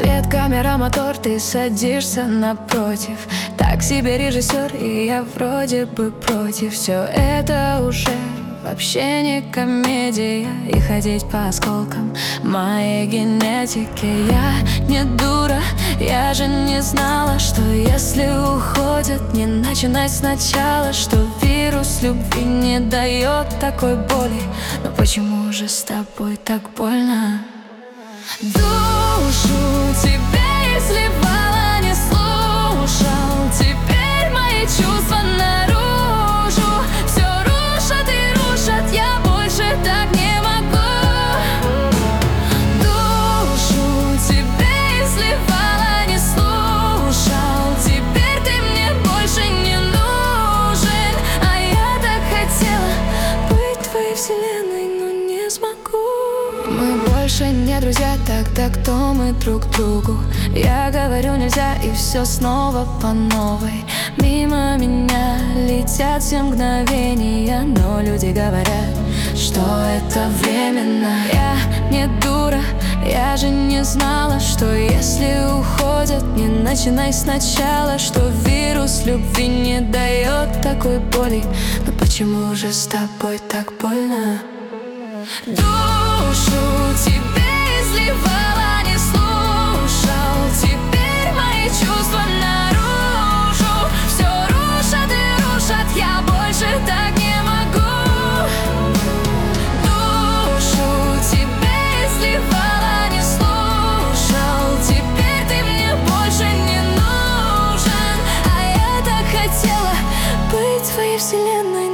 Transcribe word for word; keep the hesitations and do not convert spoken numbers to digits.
Свет, камера, мотор, ты садишься напротив. Так себе режиссер, и я вроде бы против. Все это уже вообще не комедия. И ходить по осколкам моей генетики. Я не дура, я же не знала, что если уходят, не начинать сначала. Что вирус любви не дает такой боли. Но почему же с тобой так больно? Душу тебе изливала, не слушал. Теперь мои чувства наружу все рушат и рушат, я больше так не могу. Душу тебе изливала, не слушал. Теперь ты мне больше не нужен. А я так хотела быть твоей вселенной, но не смогу. Мы больше не друзья, тогда кто мы друг другу? Я говорю нельзя, и все снова по новой. Мимо меня летят все мгновения, но люди говорят, что это временно. Я не дура, я же не знала, что если уходят, не начинай сначала. Что вирус любви не дает такой боли. Но почему же с тобой так больно? Душу тебе изливала, не слушал. Теперь мои чувства наружу все рушат и рушат, я больше так не могу. Душу тебе изливала, не слушал. Теперь ты мне больше не нужен. А я так хотела быть твоей вселенной.